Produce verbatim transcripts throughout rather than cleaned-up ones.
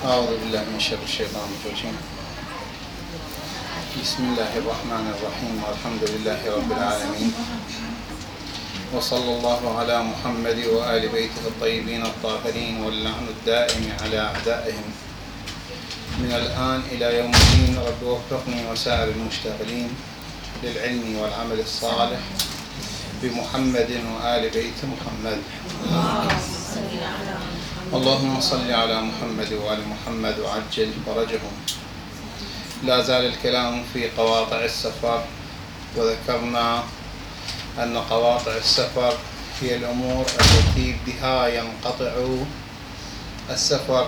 أعوذ بالله من شر الشيطان الرجيم. بسم الله الرحمن الرحيم، والحمد لله رب العالمين، وصلى الله على محمد وآل بيته الطيبين الطاهرين، واللعن الدائم على أعدائهم من الآن إلى يوم الدين. رب وفقني وسائر المشتغلين للعلم والعمل الصالح بمحمد وآل بيت محمد. اللهم صل على محمد وآل محمد وعجل فرجهم. لا زال الكلام في قواطع السفر، وذكرنا أن قواطع السفر هي الأمور التي بها ينقطع السفر،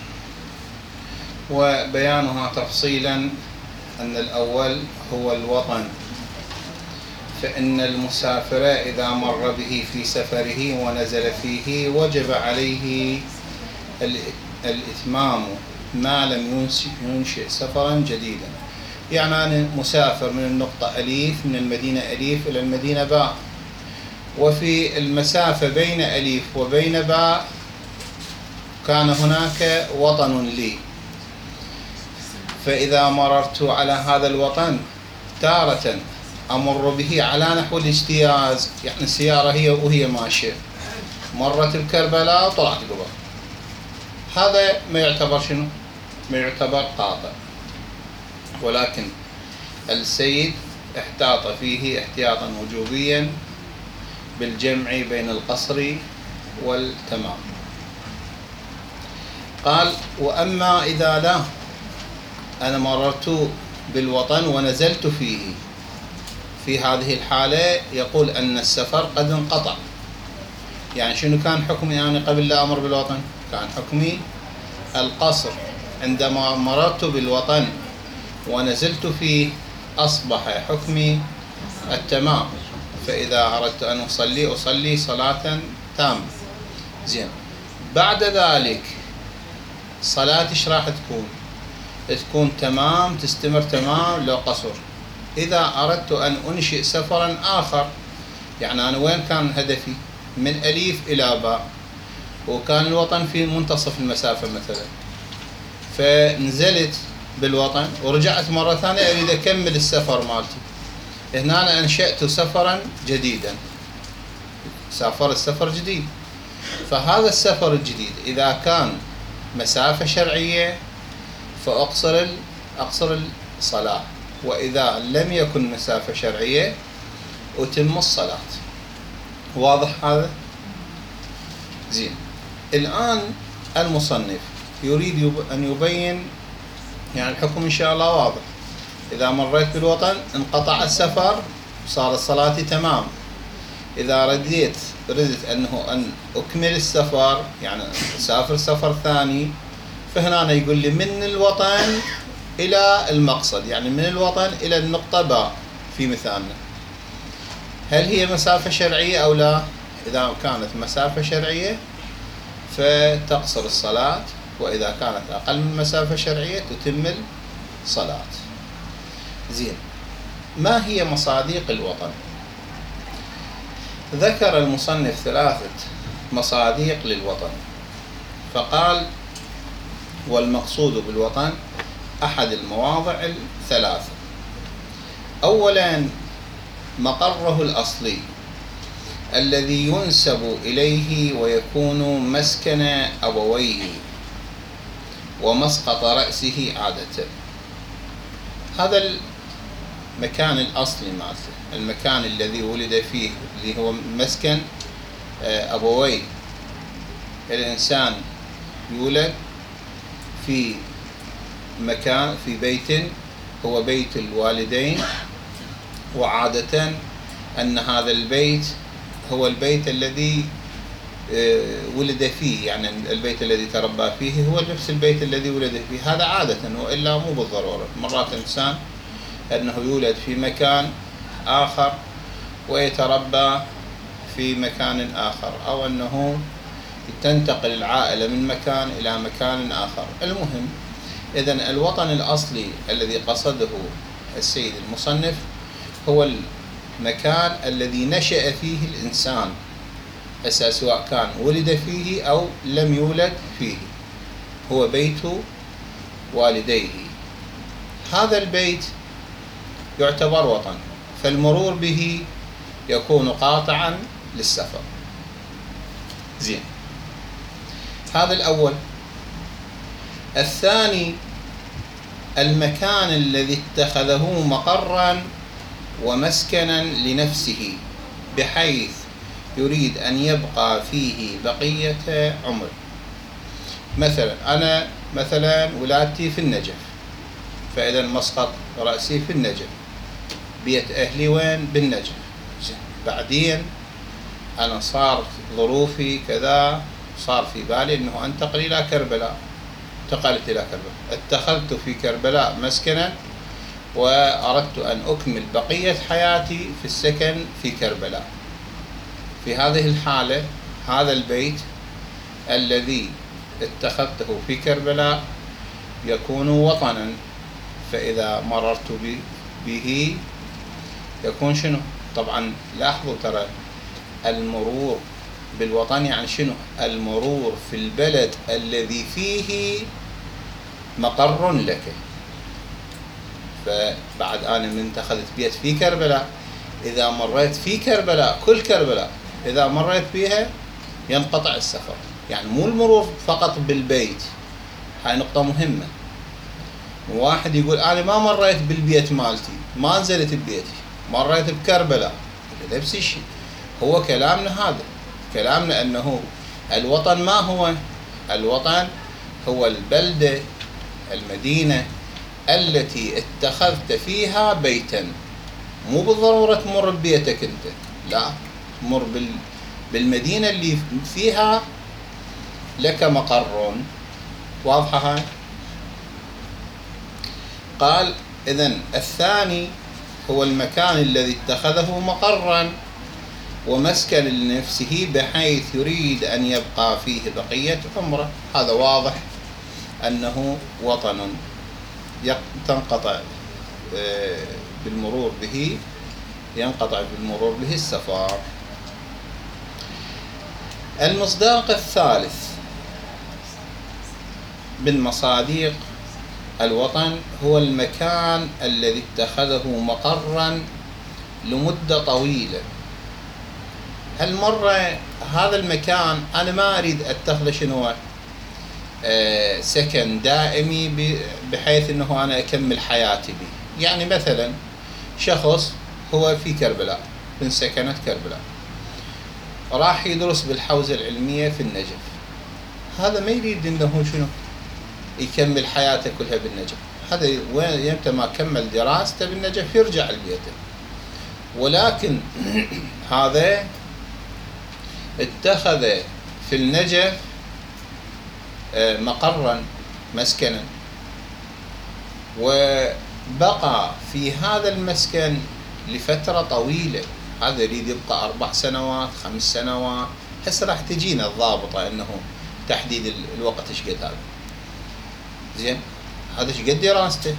وبيانها تفصيلا أن الأول هو الوطن، فإن المسافر إذا مر به في سفره ونزل فيه وجب عليه الإتمام ما لم ينشئ سفرا جديدا. يعني أنا مسافر من النقطة أليف من المدينة أليف إلى المدينة باء، وفي المسافة بين أليف وبين باء كان هناك وطن لي، فإذا مررت على هذا الوطن تارة أمر به على نحو الاجتياز، يعني السيارة هي وهي ماشية مرت الكربلاء وطلعت قبل، هذا ما يعتبر شنو؟ ما يعتبر قاطع، ولكن السيد احتاط فيه احتياطا وجوبيا بالجمع بين القصر والتمام. قال: وأما إذا لا، أنا مررت بالوطن ونزلت فيه، في هذه الحالة يقول أن السفر قد انقطع. يعني شنو كان حكمي أنا قبل لا أمر بالوطن؟ كان حكمي القصر. عندما مررت بالوطن ونزلت فيه أصبح حكمي التمام، فإذا أردت أن أصلي أصلي صلاة تامة. زين، بعد ذلك صلاة إيش راح تكون؟ تكون تمام، تستمر تمام لو قصر. إذا أردت أن أنشئ سفرا آخر، يعني أنا وين كان هدفي؟ من أليف إلى باء، وكان الوطن في منتصف المسافة مثلا، فنزلت بالوطن ورجعت مرة ثانية أريد أكمل السفر مالتي. هنا أنا أنشأت سفرا جديدا، سافرت سفر جديد. فهذا السفر الجديد إذا كان مسافة شرعية فأقصر أقصر الصلاة، وإذا لم يكن مسافة شرعية أتم الصلاة. واضح هذا؟ زين، الآن المصنف يريد أن يبين، يعني الحكم إن شاء الله واضح. إذا مريت بالوطن انقطع السفر، صار الصلاة تمام. إذا رديت ردت أنه أن أكمل السفر، يعني أسافر سفر ثاني، فهنا يقول لي من الوطن إلى المقصد، يعني من الوطن إلى النقطة باء في مثالنا، هل هي مسافة شرعية أو لا؟ إذا كانت مسافة شرعية فتقصر الصلاة، وإذا كانت أقل من مسافة شرعية تتم الصلاة. زين، ما هي مصادق الوطن؟ ذكر المصنف ثلاثة مصادق للوطن، فقال: والمقصود بالوطن أحد المواضع الثلاثة. أولا مقره الأصلي الذي ينسب إليه ويكون مسكن أبويه ومسقط رأسه عادة. هذا المكان الأصلي مالته، المكان الذي ولد فيه، اللي هو مسكن أبويه. الإنسان يولد في مكان، في بيت هو بيت الوالدين، وعادة أن هذا البيت هو البيت الذي ولد فيه، يعني البيت الذي تربى فيه هو نفس البيت الذي ولد فيه. هذا عادة، وإلا مو بالضرورة. مرات الإنسان أنه يولد في مكان آخر ويتربى في مكان آخر، أو أنه تنتقل العائلة من مكان إلى مكان آخر. المهم، إذن الوطن الأصلي الذي قصده السيد المصنف هو المكان الذي نشأ فيه الإنسان، سواء كان ولد فيه أو لم يولد فيه. هو بيت والديه. هذا البيت يعتبر وطن، فالمرور به يكون قاطعا للسفر. زين، هذا الأول. الثاني المكان الذي اتخذه مقرا ومسكنا لنفسه بحيث يريد أن يبقى فيه بقية عمره. مثلا أنا مثلا ولادتي في النجف، فإذا مسقط رأسي في النجف، بيت أهلي وين؟ بالنجف. بعدين أنا صار ظروفي كذا، صار في بالي أنه أنتقل إلى كربلاء، انتقلت إلى كربلاء، اتخذت في كربلاء مسكنا وأردت أن أكمل بقية حياتي في السكن في كربلاء. في هذه الحالة هذا البيت الذي اتخذته في كربلاء يكون وطنا، فإذا مررت به يكون شنو؟ طبعا لاحظوا ترى المرور بالوطن يعني شنو؟ المرور في البلد الذي فيه مقر لك. فبعد أنا من اتخذت بيت في كربلاء، إذا مريت في كربلاء كل كربلاء إذا مريت بها ينقطع السفر. يعني مو المرور فقط بالبيت، هاي نقطة مهمة. واحد يقول أنا ما مريت بالبيت مالتي، ما نزلت ببيتي، مريت بكربلاء، نفس الشيء. هو كلامنا هذا، كلامنا أنه الوطن ما هو؟ الوطن هو البلدة، المدينة التي اتخذت فيها بيتا. مو بالضرورة تمر ببيتك أنت، لا، تمر بالمدينة اللي فيها لك مقر. واضحة هاي؟ قال إذن الثاني هو المكان الذي اتخذه مقرا ومسكن لنفسه بحيث يريد أن يبقى فيه بقية عمره. هذا واضح أنه وطن تنقطع بالمرور به، ينقطع بالمرور به السفر. المصداق الثالث بالمصادق الوطن هو المكان الذي اتخذه مقرا لمدة طويلة. هالمرة هذا المكان أنا ما أريد أتخذ شنو آه سكن دائمي بحيث أنه أنا أكمل حياتي به. يعني مثلا شخص هو في كربلاء، من سكنة كربلاء، راح يدرس بالحوزة العلمية في النجف. هذا ما يريد أنه شنو يكمل حياته كلها بالنجف. هذا وين يمتى ما كمل دراسته بالنجف يرجع لبيته. ولكن هذا اتخذ في النجف مقرا مسكنا، وبقى في هذا المسكن لفترة طويلة. هذا يريد يبقى أربع سنوات، خمس سنوات. هسه راح تجينا الضابطة أنه تحديد الوقت ايش قد هذا. زين، هذا ايش قد دراسته؟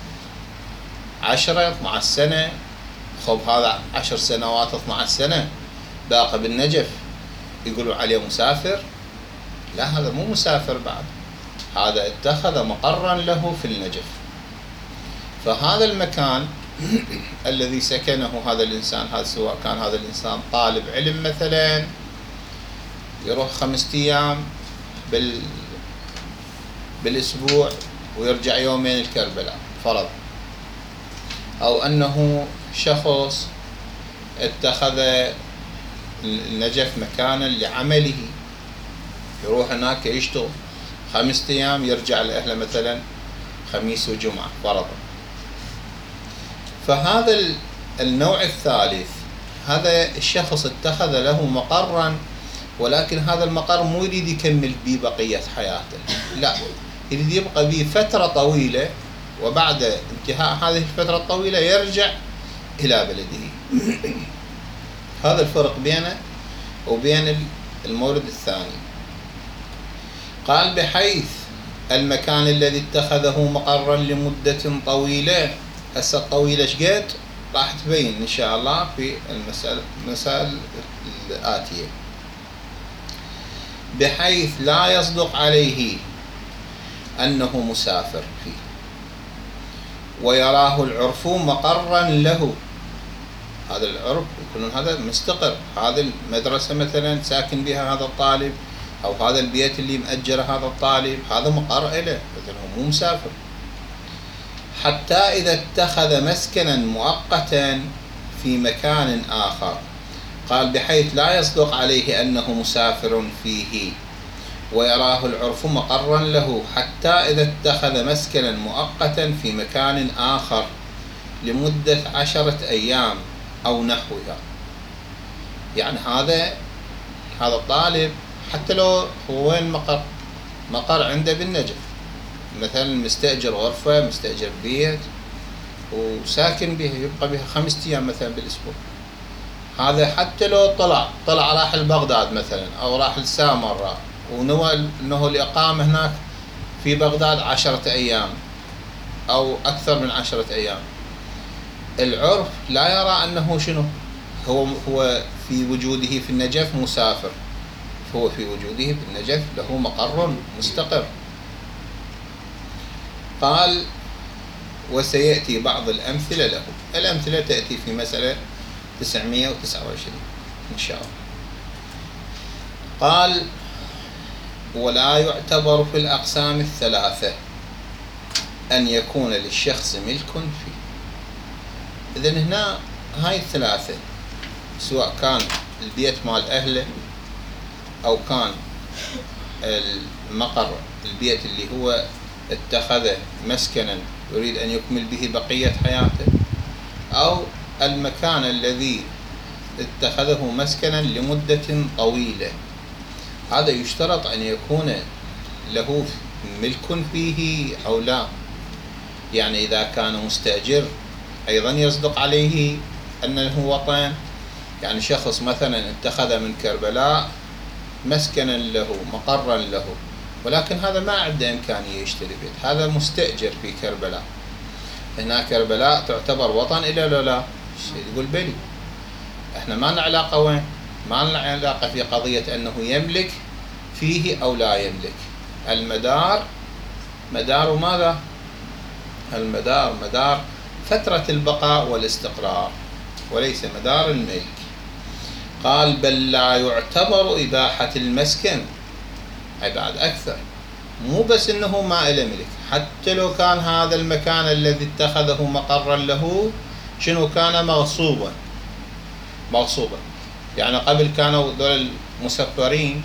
عشرة اثنا عشر سنة. خب هذا عشر سنوات اثنا عشر سنة باقي بالنجف، يقولوا عليه مسافر؟ لا، هذا مو مسافر بعد، هذا اتخذ مقرا له في النجف. فهذا المكان الذي سكنه هذا الإنسان، هذا سواء كان هذا الإنسان طالب علم مثلا يروح خمسة أيام بال بالأسبوع ويرجع يومين الكربلاء فرض، أو أنه شخص اتخذ النجف مكانا لعمله، يروح هناك يشتغل خمسة أيام يرجع لأهله مثلا خميس وجمعة فرضا. فهذا النوع الثالث، هذا الشخص اتخذ له مقرا، ولكن هذا المقر مو يريد يكمل به بقية حياته، لا، يريد يبقى به فترة طويلة، وبعد انتهاء هذه الفترة الطويلة يرجع إلى بلده. هذا الفرق بينه وبين المورد الثاني. قال بحيث المكان الذي اتخذه مقرا لمدة طويلة. هسه الطويلة شقد راح تبين إن شاء الله في المسألة المسائل الآتية. بحيث لا يصدق عليه أنه مسافر فيه، ويراه العرف مقرا له. هذا العرف يكون هذا مستقر، هذه المدرسة مثلا ساكن بها هذا الطالب، أو هذا البيت اللي مأجره هذا الطالب، هذا مقر له، إذن هو مو مسافر. حتى إذا اتخذ مسكنا مؤقتا في مكان آخر، قال بحيث لا يصدق عليه أنه مسافر فيه، ويراه العرف مقرا له، حتى إذا اتخذ مسكنا مؤقتا في مكان آخر لمدة عشرة أيام أو نحوها. يعني هذا هذا الطالب حتى لو هو وين مقر، مقر عنده بالنجف مثلا، مستأجر غرفة، مستأجر بيت وساكن بها، يبقى بها خمسة أيام مثلا بالأسبوع. هذا حتى لو طلع طلع راح لبغداد مثلا أو راح لسامراء ونوى أنه الإقامة هناك في بغداد عشرة أيام أو أكثر من عشرة أيام، العرف لا يرى أنه شنو، هو هو في وجوده في النجف مسافر، هو في وجوده في النجف له مقر مستقر. قال وسيأتي بعض الأمثلة له. الأمثلة تأتي في مسألة تسعمائة وتسعة وعشرين إن شاء الله. قال ولا يعتبر في الأقسام الثلاثة أن يكون للشخص ملك فيه. إذن هنا هاي الثلاثة، سواء كان البيت مال أهله أو كان المقر البيت اللي هو اتخذه مسكنا يريد أن يكمل به بقية حياته، أو المكان الذي اتخذه مسكنا لمدة طويلة، هذا يشترط أن يكون له ملك فيه أو لا. يعني إذا كان مستأجر أيضا يصدق عليه أنه وطن. يعني شخص مثلا اتخذ من كربلاء مسكنا له مقرا له، ولكن هذا ما عنده إمكانية يشتري بيت، هذا مستأجر في كربلاء. هنا كربلاء تعتبر وطن إلا لا لا؟ يقول بلي. احنا ما لنا علاقة وين، ما لنا علاقة في قضية أنه يملك فيه أو لا يملك. المدار مدار ماذا؟ المدار مدار فترة البقاء والاستقرار، وليس مدار الملك. قال بل لا يعتبر إباحة المسكن، أي بعد أكثر، مو بس إنه ما إله ملك، حتى لو كان هذا المكان الذي اتخذه مقرا له شنو كان مغصوبا مغصوبا. يعني قبل كانوا دول المسفرين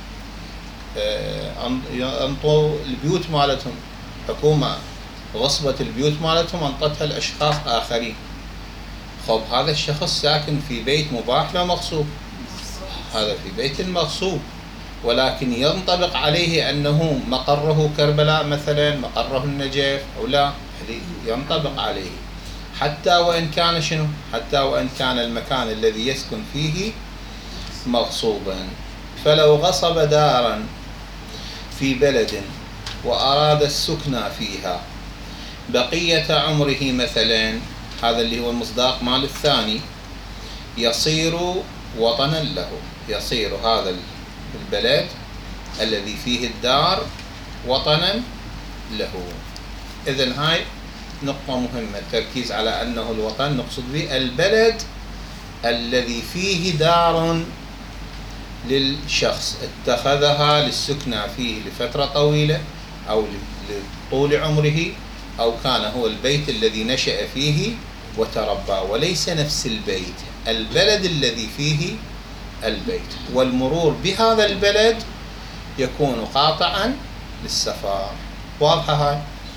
أنطوا البيوت مالتهم، حكومة غصبت البيوت مالتهم أنطتها لأشخاص آخرين. خب هذا الشخص ساكن في بيت مباح لا مغصوب، هذا في بيت مغصوب، ولكن ينطبق عليه أنه مقره كربلاء مثلا، مقره النجف أو لا، ينطبق عليه حتى وإن كان شنو، حتى وإن كان المكان الذي يسكن فيه مغصوبا. فلو غصب دارا في بلد وأراد السكنى فيها بقية عمره مثلا، هذا اللي هو المصداق مال الثاني، يصير وطنا له، يصير هذا البلد الذي فيه الدار وطنا له. إذن هاي نقطة مهمة، التركيز على أنه الوطن نقصد به البلد الذي فيه دار للشخص اتخذها للسكنى فيه لفترة طويلة أو لطول عمره، أو كان هو البيت الذي نشأ فيه وتربى، وليس نفس البيت، البلد الذي فيه البيت. والمرور بهذا البلد يكون قاطعا للسفر. واضحة هاي؟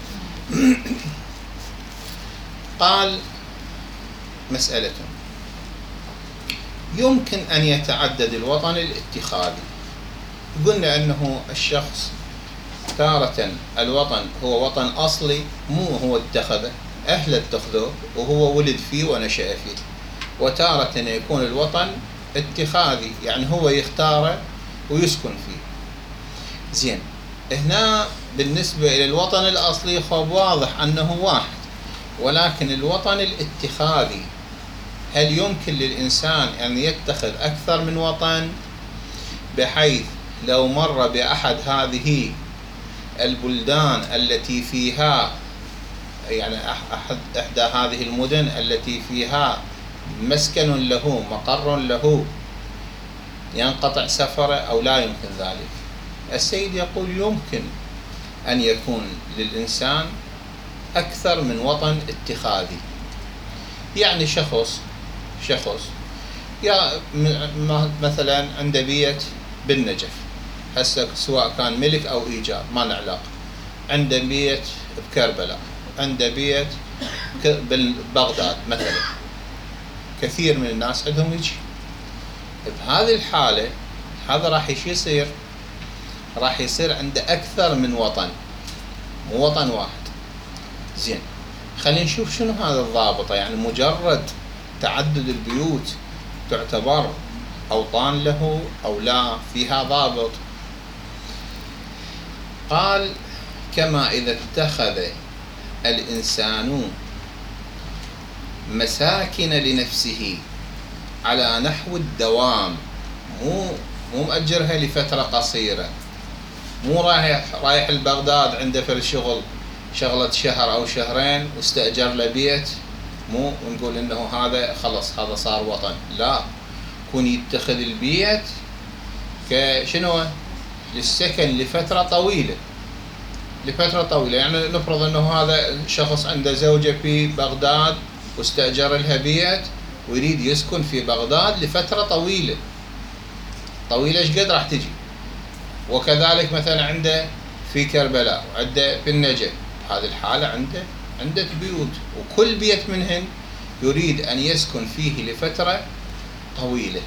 قال مسألة يمكن أن يتعدد الوطن الاتخاذي. قلنا أنه الشخص تارة الوطن هو وطن أصلي، مو هو اتخذه، أهل اتخذوه وهو ولد فيه ونشأ فيه، وتارة يكون الوطن اتخاذي، يعني هو يختاره ويسكن فيه. زين، هنا بالنسبة إلى الوطن الأصلي خب واضح أنه واحد، ولكن الوطن الاتخاذي هل يمكن للإنسان أن يتخذ أكثر من وطن، بحيث لو مر بأحد هذه البلدان التي فيها، يعني أحد إحدى هذه المدن التي فيها مسكن له، مقر له، ينقطع سفره أو لا يمكن ذلك؟ السيد يقول يمكن أن يكون للإنسان أكثر من وطن اتخاذي. يعني شخص شخص يا مثلا عنده بيت بالنجف، هسه سواء كان ملك أو إيجار ما له علاقة، عنده بيت بكربلاء، عنده بيت ببغداد مثلا. كثير من الناس عندهم يجي. بهذه الحالة هذا راح يصير راح يصير عنده أكثر من وطن، مو وطن واحد. زين، خلينا نشوف شنو هذا الضابطة. يعني مجرد تعدد البيوت تعتبر أوطان له أو لا؟ فيها ضابط. قال: كما إذا اتخذ الإنسان مساكن لنفسه على نحو الدوام، مو مو مأجرها لفترة قصيرة، مو رايح رايح لبغداد عنده في الشغل شغلة شهر أو شهرين واستأجر له بيت، مو نقول إنه هذا خلص هذا صار وطن. لا، كون يتخذ البيت كشنو؟ للسكن لفترة طويلة، لفترة طويلة. يعني نفرض إنه هذا شخص عنده زوجة في بغداد واستأجر لها بيت ويريد يسكن في بغداد لفترة طويلة. طويلة ايش قد راح تجي؟ وكذلك مثلا عنده في كربلاء وعنده في النجف، هذه الحالة عنده عنده بيوت، وكل بيت منهن يريد أن يسكن فيه لفترة طويلة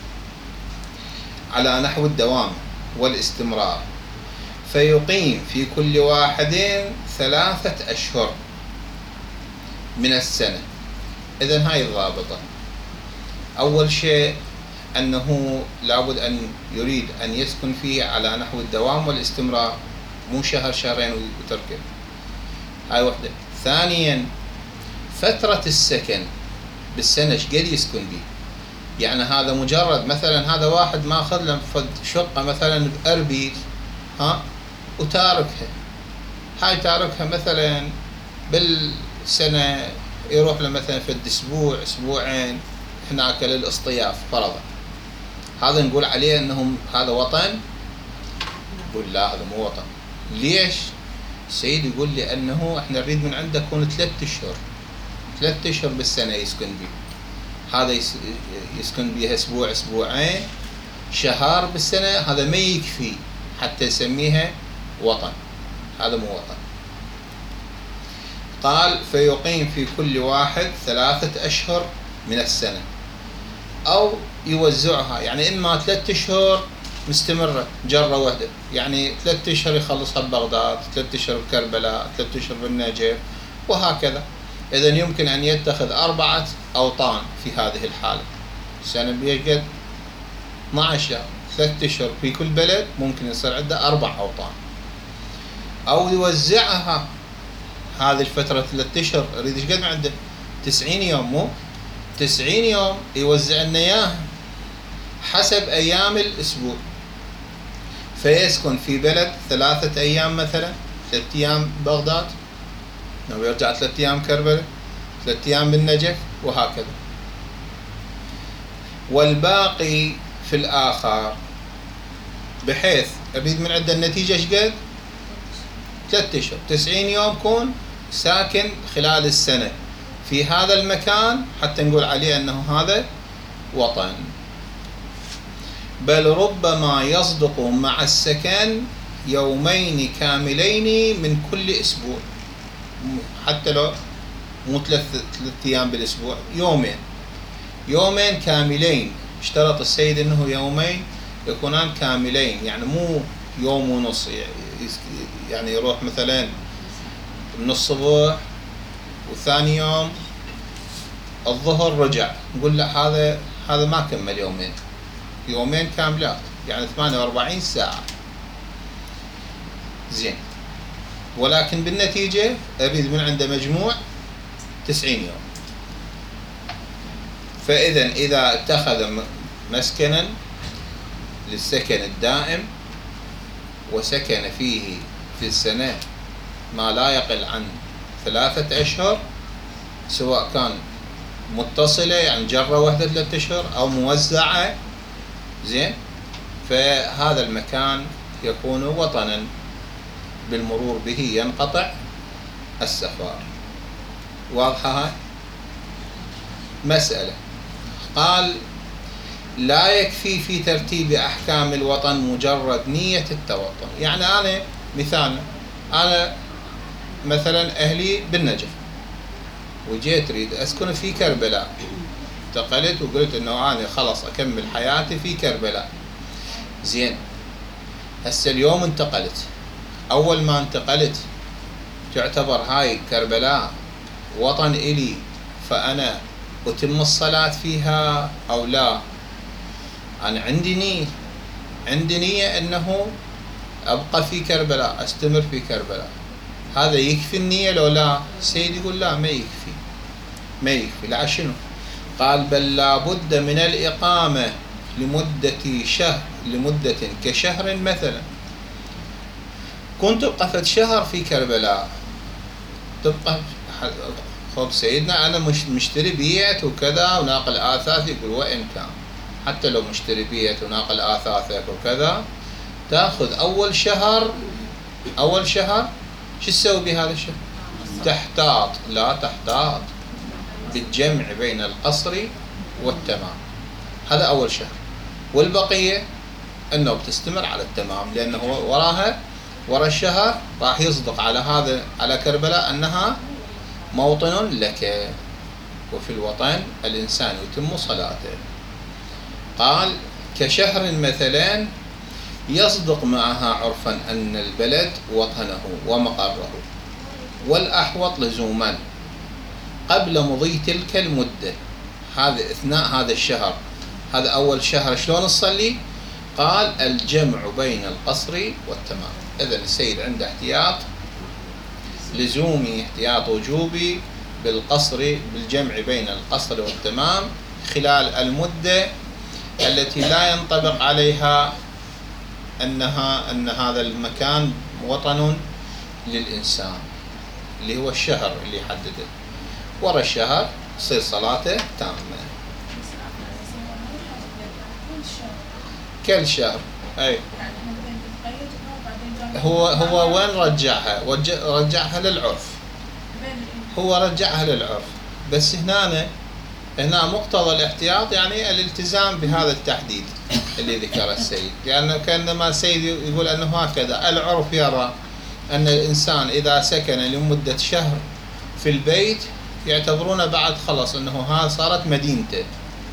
على نحو الدوام والاستمرار، فيقيم في كل واحد ثلاثة أشهر من السنة. إذن هاي الضابطة. أول شيء أنه لابد أن يريد أن يسكن فيه على نحو الدوام والاستمرار، مو شهر شهرين وتركه. هاي وحدة. ثانيا، فترة السكن بالسنة ايش قد يسكن به. يعني هذا مجرد مثلا هذا واحد ماخذ له شقة مثلا بأربيل ها وتاركها، هاي تاركها مثلا بالسنة يروح له مثلا في الأسبوع أسبوعين هناك للاصطياف فرضا، هذا نقول عليه أنه هذا وطن؟ يقول لا، هذا مو وطن. ليش؟ السيد يقول لي أنه احنا نريد من عنده يكون ثلاث أشهر ثلاث أشهر بالسنة يسكن به. هذا يسكن بها أسبوع أسبوعين شهر بالسنة، هذا ما يكفي حتى يسميها وطن، هذا مو وطن. قال: فيقيم في كل واحد ثلاثة أشهر من السنة، أو يوزعها. يعني إما ثلاثة أشهر مستمرة جرة واحدة، يعني ثلاثة أشهر يخلصها ببغداد، ثلاثة أشهر بكربلاء، ثلاثة أشهر بالنجف، وهكذا. إذن يمكن أن يتخذ أربعة أوطان في هذه الحالة. السنة بيقعد اثنا عشر شهر، ثلاثة أشهر في كل بلد، ممكن يصير عنده أربع أوطان. أو يوزعها هذه الفترة ثلاثة أشهر، يريد ايش قد عنده؟ تسعين يوم، مو تسعين يوم يوزع لنا إياها حسب أيام الأسبوع. فيسكن في بلد ثلاثة أيام مثلا، ثلاثة أيام بغداد، ويرجع ثلاثة أيام كربلاء، ثلاثة أيام بالنجف، وهكذا. والباقي في الآخر، بحيث أريد من عنده النتيجة ايش قد؟ ثلاثة أشهر، تسعين يوم كون ساكن خلال السنة في هذا المكان حتى نقول عليه أنه هذا وطن. بل ربما يصدق مع السكن يومين كاملين من كل أسبوع، حتى لو مو ثلاث ثلاث أيام بالأسبوع، يومين يومين كاملين. اشترط السيد أنه يومين يكونان كاملين، يعني مو يوم ونص، يعني يروح مثلا من الصبح وثاني يوم الظهر رجع، نقول لا، هذا هذا ما كمل يومين، يومين كاملات، يعني ثمانية وأربعين ساعة. زين، ولكن بالنتيجة أريد من عنده مجموع تسعين يوم. فإذا إذا اتخذ مسكنا للسكن الدائم وسكن فيه في السنة ما لا يقل عن ثلاثة أشهر، سواء كان متصلة يعني جرة واحدة ثلاثة أشهر أو موزعة، زين، فهذا المكان يكون وطنا بالمرور به ينقطع السفر. واضحة هاي؟ مسألة. قال لا يكفي في ترتيب أحكام الوطن مجرد نية التوطن. يعني أنا مثال، أنا مثلا أهلي بالنجف وجيت أريد أسكن في كربلاء، انتقلت وقلت إنه أنا خلاص أكمل حياتي في كربلاء. زين، هسه اليوم انتقلت، أول ما انتقلت تعتبر هاي كربلاء وطن إلي، فأنا أتم الصلاة فيها أو لا؟ أنا عندي نية، عندي نية أنه أبقى في كربلاء، أستمر في كربلاء، هذا يكفي النية لو لا؟ السيد يقول لا، ما يكفي، ما يكفي. لا، شنو؟ قال بل لا بد من الإقامة لمدة شهر، لمدة كشهر مثلا. كنت تبقى فد شهر في كربلاء، تبقى خب سيدنا أنا مش مشتري بيت وكذا وناقل آثاث، يقول وإن كان حتى لو مشتري بيت وناقل آثاثك وكذا، تأخذ أول شهر، أول شهر شو تسوي بهذا الشهر؟ تحتاط، لا تحتاط بالجمع بين القصر والتمام، هذا أول شهر، والبقية أنه بتستمر على التمام، لأنه وراها ورا الشهر راح يصدق على هذا، على كربلاء أنها موطن لك، وفي الوطن الإنسان يتم صلاته. قال كشهر مثلا يصدق معها عرفا أن البلد وطنه ومقره، والأحوط لزوما قبل مضي تلك المدة. هذا أثناء هذا الشهر، هذا أول شهر شلون نصلي؟ قال الجمع بين القصر والتمام. إذا السيد عنده احتياط لزومي، احتياط وجوبي بالقصر، بالجمع بين القصر والتمام خلال المدة التي لا ينطبق عليها أنها أن هذا المكان وطن للإنسان، اللي هو الشهر اللي يحدده. ورا الشهر تصير صلاته تامة كل شهر. أي هو هو وين رجعها؟ رجعها للعرف، هو رجعها للعرف، بس هنا هنا مقتضى الاحتياط يعني الالتزام بهذا التحديد اللي ذكره السيد، لأنه كأنما السيد يقول أنه هكذا العرف يرى أن الإنسان إذا سكن لمدة شهر في البيت يعتبرونه بعد خلص أنه ها صارت مدينته.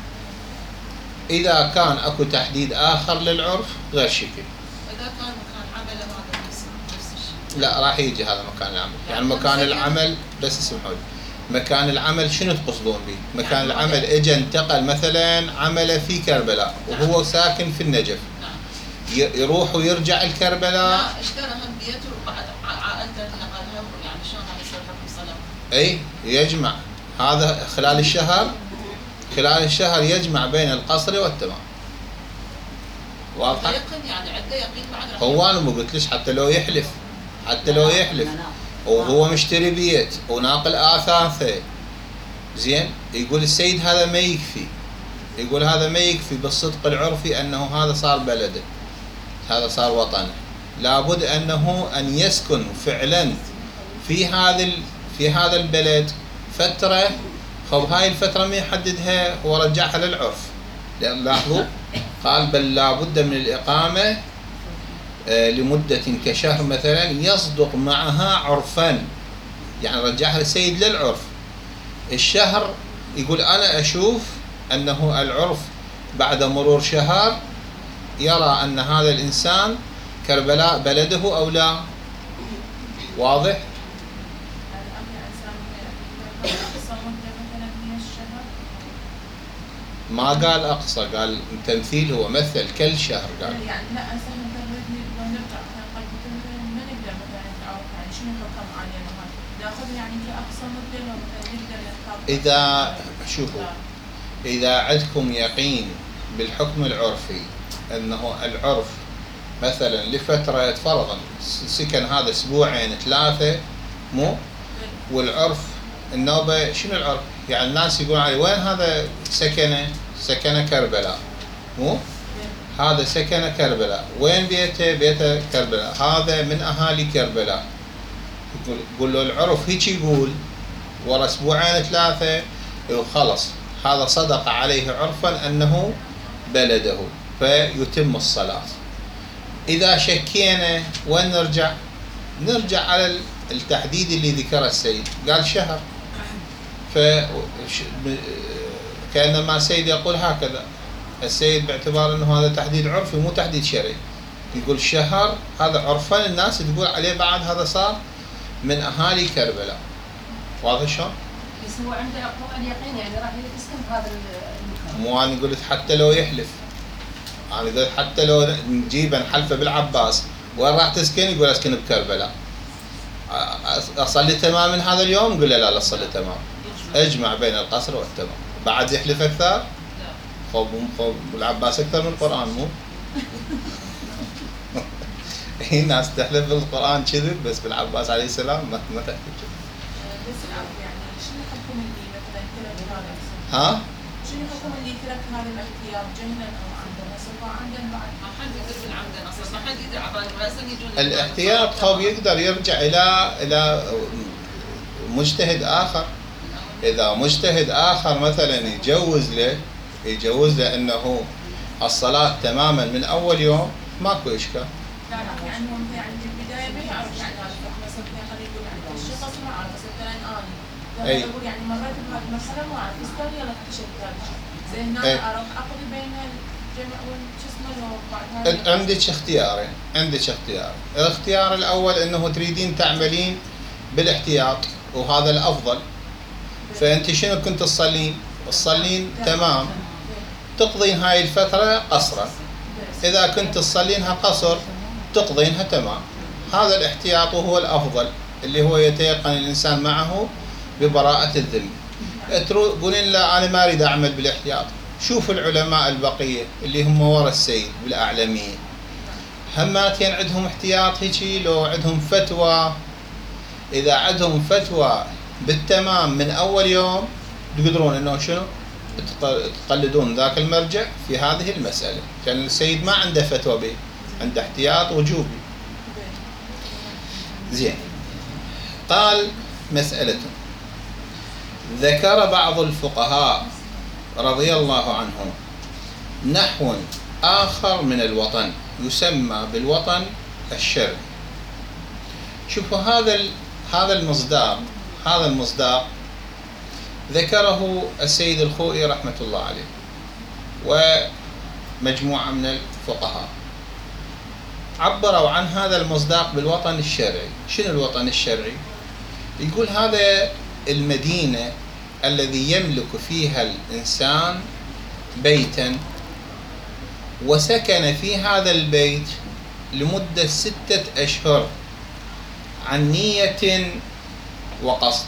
إذا كان أكو تحديد آخر للعرف غير شكل. إذا كان مكان عمله هذا نفس الشيء، لا راح يجي هذا مكان العمل، يعني مكان العمل، بس اسمحوا لي، مكان العمل شنو تقصدون به؟ مكان العمل اجى انتقل مثلا عمله في كربلاء وهو ساكن في النجف، يروح ويرجع الكربلاء. لا اشترى هم بيته وبعد عائلته نقلها، يعني شلون راح يصير حكم صلاة؟ اي يجمع هذا خلال الشهر، خلال الشهر يجمع بين القصر والتمام. واضح؟ يقين يعني عنده يقين بعد. هو انا ما قلتليش حتى لو يحلف، حتى لو يحلف وهو مشتري بيت وناقل آثاثه، زين، يقول السيد هذا ما يكفي، يقول هذا ما يكفي بالصدق العرفي أنه هذا صار بلده، هذا صار وطنه، لابد أنه أن يسكن فعلا في هذا في هذا البلد فترة. خب هاي الفترة ما يحددها، هو رجعها للعرف. لاحظوا قال بل لابد من الإقامة لمدة كشهر مثلا يصدق معها عرفا، يعني رجعها السيد للعرف. الشهر يقول أنا أشوف أنه العرف بعد مرور شهر يرى أن هذا الإنسان كربلاء بلده أو لا. واضح؟ ما قال أقصى، قال تمثيل، هو مثل كل شهر. قال يعني لا أسهل لو نرجع قد ما نقدر مثلا نتعرف يعني شنو الحكم علينا هذا، ناخذ يعني كأقصى مدة لو نقدر نتطبق. إذا شوفوا، إذا عندكم يقين بالحكم العرفي أنه العرف مثلا لفترة فرضا سكن هذا اسبوعين ثلاثة مو، والعرف النوبة شنو العرف؟ يعني الناس يقولون عليه وين هذا سكنه؟ سكنه كربلاء مو؟ هذا سكنه كربلاء، وين بيته؟ بيته كربلاء، هذا من اهالي كربلاء. يقول يقول له العرف هيك يقول ورا اسبوعين ثلاثة خلص هذا صدق عليه عرفا انه بلده فيتم الصلاة. اذا شكينا وين نرجع؟ نرجع على التحديد اللي ذكره السيد، قال شهر، ف كأنما السيد يقول هكذا، السيد باعتبار انه هذا تحديد عرفي مو تحديد شرعي، يقول شهر هذا عرفا الناس تقول عليه بعد هذا صار من اهالي كربلاء. واضح شلون؟ بس هو عنده قطع اليقين يعني راح يسكن في هذا المكان. مو انا قلت حتى لو يحلف، انا قلت حتى لو نجيبه نحلفه بالعباس وين راح تسكن؟ يقول اسكن بكربلاء. اصلي تمام من هذا اليوم؟ قل له لا لا صلي تمام، اجمع بين القصر والتمام. بعد يحلف اكثر؟ لا خب خب العباس اكثر من القران مو؟ هي ناس تحلف بالقران كذب بس بالعباس عليه السلام ما ما تحلف كذب. بس العفو يعني شنو الحكم اللي مثلا ترك هذا؟ ها؟ شنو الحكم اللي ترك هذا الاختيار جهلا او عمدا؟ هسه هو عمدا بعد ما حد يقدر بالعمدن اصلا، ما حد يقدر على بالهم هسه يجون الاحتياط خب يقدر يرجع الى الى مجتهد اخر. اذا مجتهد اخر مثلا يجوز له يجوز له انه الصلاة تماما من اول يوم ماكو اشكال. لا لا يعني هو يعني في البدايه ما يعرف يعني هذا مثلا خلينا نقول يعني الشخص ما عرف مثلا اني أي. انا اقول يعني مريت بهذه المرحله ما اعرف بس ثاني يلا اكتشفت هذا الشيء زين أي. انا اروح اقضي بين الجمع وشو اسمه لو بعد هذا عندك اختيارين، عندك اختيار، الاختيار الاول انه تريدين تعملين بالاحتياط وهذا الافضل، فانت شنو كنت تصلين؟ تصلين تمام، تقضين هاي الفترة قصرا. اذا كنت تصلينها قصر تقضينها تمام. هذا الاحتياط وهو الافضل اللي هو يتيقن الانسان معه ببراءة الذمة. تقولين لا انا ما اريد اعمل بالاحتياط، شوف العلماء البقية اللي هم ورا السيد بالاعلمية هماتين عندهم احتياط هيجي لو عندهم فتوى. اذا عندهم فتوى بالتمام من اول يوم تقدرون انه شنو تقلدون ذاك المرجع في هذه المسألة، كان السيد ما عنده فتوى به، عنده احتياط وجوبي. زين، قال مسألة ذكر بعض الفقهاء رضي الله عنهم نحو آخر من الوطن يسمى بالوطن الشرعي. شوفوا هذا هذا المصداق هذا المصداق ذكره السيد الخوئي رحمة الله عليه ومجموعة من الفقهاء، عبروا عن هذا المصداق بالوطن الشرعي. شنو الوطن الشرعي؟ يقول هذا المدينة الذي يملك فيها الإنسان بيتا وسكن في هذا البيت لمدة ستة أشهر عن نية وقصد،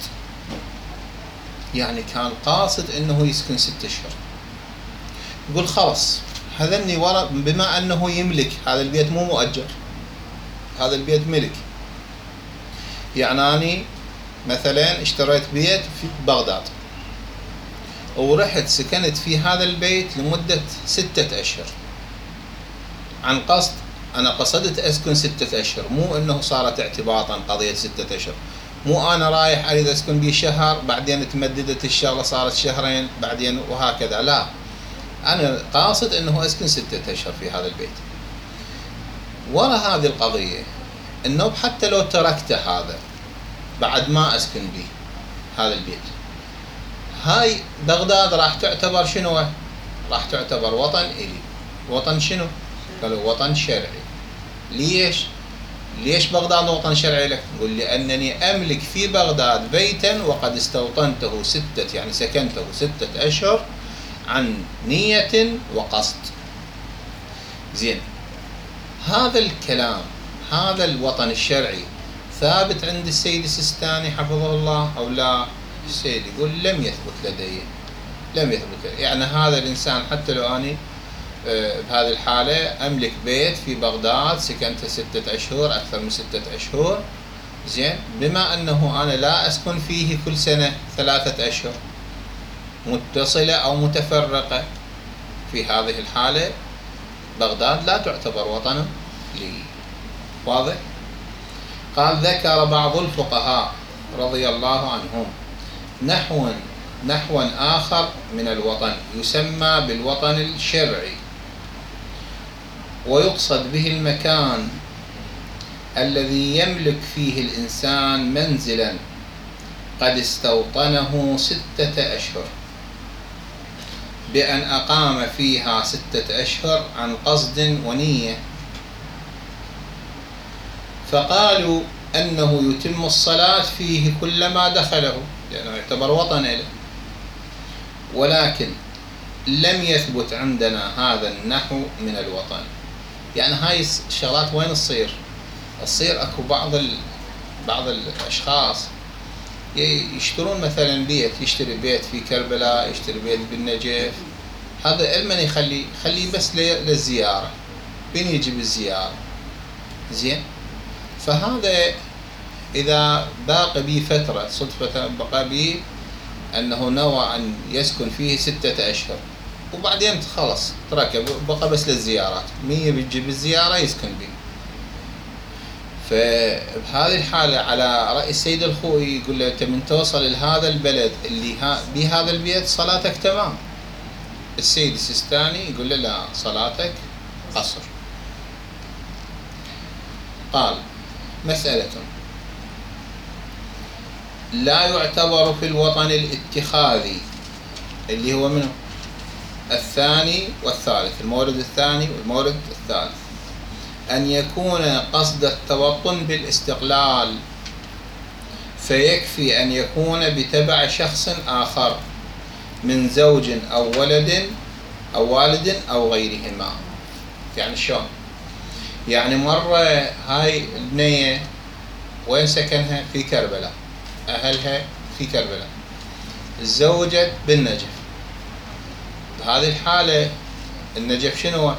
يعني كان قاصد انه يسكن ست اشهر. يقول خلاص هذني ورا بما انه يملك هذا البيت مو مؤجر، هذا البيت ملك. يعني أنا مثلا اشتريت بيت في بغداد ورحت سكنت في هذا البيت لمدة ستة أشهر عن قصد، أنا قصدت أسكن ستة أشهر، مو أنه صارت اعتباطا قضية ستة أشهر، مو أنا رايح أريد أسكن بيه شهر بعدين تمددت الشغلة صارت شهرين بعدين وهكذا، لا، أنا قاصد أنه أسكن ستة أشهر في هذا البيت. ورا هذه القضية أنه حتى لو تركت هذا بعد ما أسكن به هذا البيت، هاي بغداد راح تعتبر شنو؟ راح تعتبر وطن إلي. وطن شنو؟ قالوا وطن شرعي. ليش؟ ليش بغداد وطن شرعي لك؟ يقول لأنني أملك في بغداد بيتا وقد استوطنته ستة يعني سكنته ستة أشهر عن نية وقصد. زين، هذا الكلام هذا الوطن الشرعي ثابت عند السيد السيستاني حفظه الله أو لا؟ السيد يقول لم يثبت لدي، لم يثبت لدي. يعني هذا الإنسان حتى لو أني بهذه الحالة أملك بيت في بغداد سكنته ستة أشهر أكثر من ستة أشهر، زين، بما أنه أنا لا أسكن فيه كل سنة ثلاثة أشهر متصلة أو متفرقة، في هذه الحالة بغداد لا تعتبر وطنا لي. واضح؟ قال ذكر بعض الفقهاء رضي الله عنهم نحو نحوا آخر من الوطن يسمى بالوطن الشرعي، ويقصد به المكان الذي يملك فيه الإنسان منزلا قد استوطنه ستة أشهر بأن أقام فيها ستة أشهر عن قصد ونية، فقالوا أنه يتم الصلاة فيه كلما دخله لأنه يعتبر وطن له، ولكن لم يثبت عندنا هذا النحو من الوطن. يعني هاي الشغلات وين تصير؟ تصير اكو بعض ال... بعض الاشخاص يشترون مثلا بيت، يشتري بيت في كربلاء، يشتري بيت بالنجف، هذا علما يخلي خليه بس للزيارة، بين يجي بالزيارة، زين، فهذا إذا باق بي فترة صدفة بقى بي أنه نوى أن يسكن فيه ستة أشهر وبعدين خلص تركه بقى بس للزيارات، مية بيجي بالزيارة يسكن بيه، فبهذه الحالة على رأي السيد الخوئي يقول له أنت من توصل لهذا البلد اللي ها بهذا البيت صلاتك تمام. السيد السيستاني يقول له لا، صلاتك قصر. قال مسألة لا يعتبر في الوطن الاتخاذي اللي هو منه الثاني والثالث، المورد الثاني والمورد الثالث، أن يكون قصد التوطن بالاستقلال، فيكفي أن يكون بتبع شخص آخر من زوج أو ولد أو والد أو غيرهما. يعني شلون؟ يعني مرة هاي البنية وين سكنها؟ في كربلاء، أهلها في كربلاء، تزوجت بالنجف، بهذه الحالة النجف شنو؟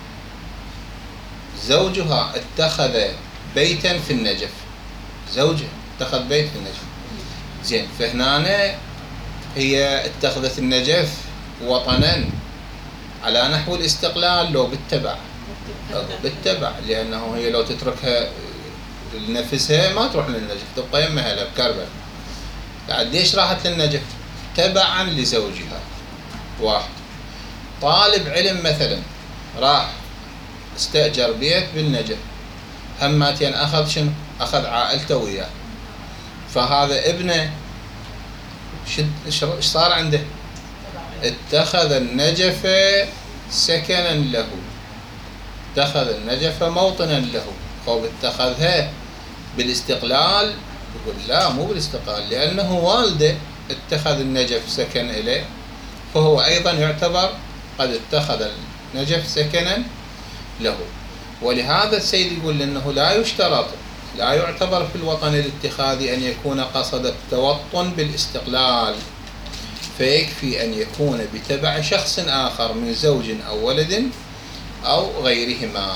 زوجها اتخذ بيتا في النجف، زوجها اتخذ بيت في النجف، زين، فهنا هي اتخذت النجف وطنا على نحو الاستقلال لو بالتبع، بالتبع، لأنه هي لو تتركها لنفسها ما تروح للنجف، تبقى يمها لها بكربلاء. بعد ليش راحت للنجف؟ تبعا لزوجها. واحد طالب علم مثلا راح استأجر بيت بالنجف، هماتين أخذ شنو؟ أخذ عائلته وياه، فهذا ابنه ايش صار عنده؟ اتخذ النجف سكنا له، اتخذ النجف موطنا له، أو اتخذها بالاستقلال. يقول لا، مو بالاستقلال، لأنه والده اتخذ النجف سكن إليه، فهو أيضا يعتبر قد اتخذ النجف سكنا له. ولهذا السيد يقول أنه لا يشترط، لا يعتبر في الوطن الاتخاذي أن يكون قصد التوطن بالاستقلال، فيكفي أن يكون بتبع شخص آخر من زوج أو ولد أو غيرهما.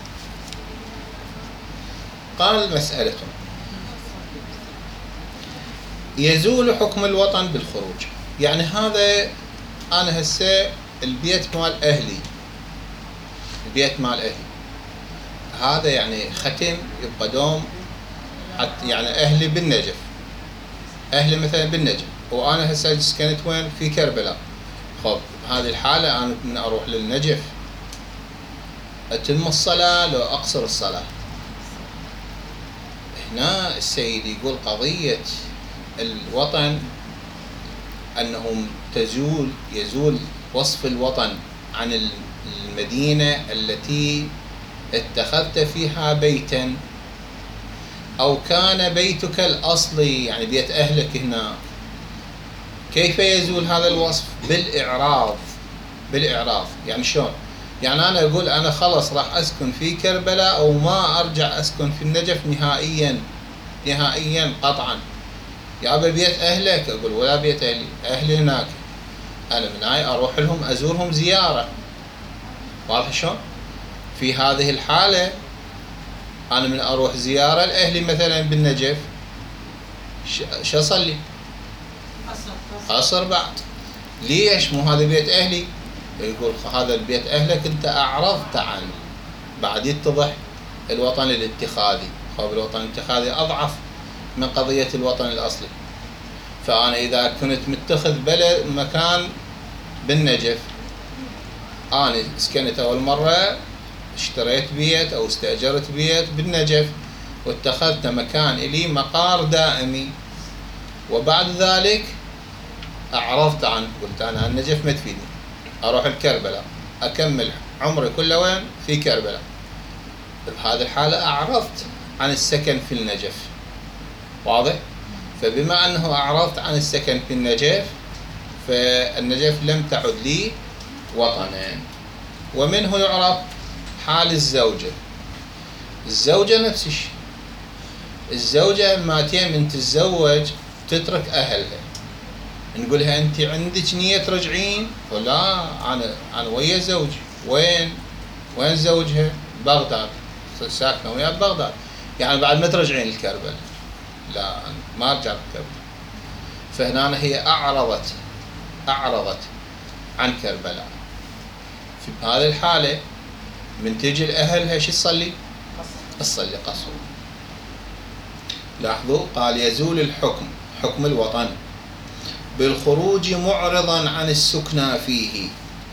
قال مسألة يزول حكم الوطن بالخروج. يعني هذا أنا هسه البيت مال أهلي، البيت مال أهلي هذا يعني ختم يبقى دوم، حتى يعني أهلي بالنجف، أهلي مثلا بالنجف، وأنا هسه سكنت وين؟ في كربلاء. خب هذه الحالة أنا من أروح للنجف أتم الصلاة لو أقصر الصلاة؟ هنا السيد يقول قضية الوطن أنه تزول يزول وصف الوطن عن المدينة التي اتخذت فيها بيتا، أو كان بيتك الأصلي يعني بيت أهلك هنا. كيف يزول هذا الوصف؟ بالإعراض، بالإعراض. يعني شلون؟ يعني أنا أقول أنا خلص راح أسكن في كربلاء أو ما أرجع أسكن في النجف نهائيا، نهائيا قطعا. يا أبا بيت أهلك، أقول ولا بيت أهلي، أهلي هناك، أنا من هاي أروح لهم أزورهم زيارة، واضح شلون؟ في هذه الحالة أنا من أروح زيارة لأهلي مثلا بالنجف شو أصلي؟ قصر بعد. ليش؟ مو هذا بيت أهلي. يقول هذا البيت أهلك أنت أعرضت عنه. بعد يتضح الوطن الاتخاذي، خب الوطن الاتخاذي أضعف من قضية الوطن الأصلي. فأنا إذا كنت متخذ بلد مكان بالنجف، أنا سكنت أول مرة اشتريت بيت أو استأجرت بيت بالنجف واتخذت مكان إلي مقار دائمي، وبعد ذلك أعرضت عنه، قلت أنا النجف ما تفيدني، أروح الكربلاء أكمل عمري كله وين؟ في كربلاء. بهذه الحالة أعرضت عن السكن في النجف. واضح؟ فبما أنه أعرضت عن السكن في النجف، فالنجف لم تعد لي وطنا. ومنه يعرف حال الزوجة. الزوجة نفس الشيء. الزوجة ما من تتزوج تترك أهلها، نقولها أنت عندك نية ترجعين؟ ولا أنا أنا ويا زوجي. وين؟ وين زوجها؟ بغداد، ساكنة ويا بغداد، يعني بعد ما ترجعين الكربلاء؟ لا ما أرجع الكربلاء. فهنا هي أعرضت أعرضت عن كربلاء. في هذه الحالة من تجي لأهلها شو تصلي؟ تصلي قصر. لاحظوا قال يزول الحكم، حكم الوطن، بالخروج معرضا عن السكنى فيه.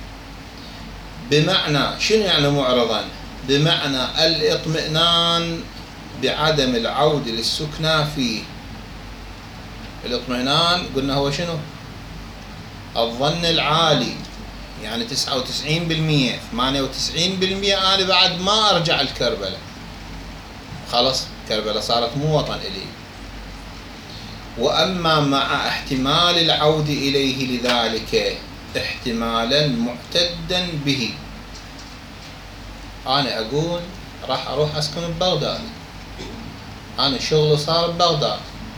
بمعنى شنو يعني معرضا؟ بمعنى الاطمئنان بعدم العودة للسكنى فيه. الاطمئنان قلنا هو شنو؟ الظن العالي، يعني تسعة وتسعين بالمئة ثمانية وتسعين بالمئة أنا بعد ما أرجع الكربلاء، خلاص كربلاء صارت مو وطن إلي. وأما مع احتمال العود إليه لذلك احتمالا معتدا به، أنا أقول راح أروح أسكن ببغداد، أنا شغلي صار ببغداد،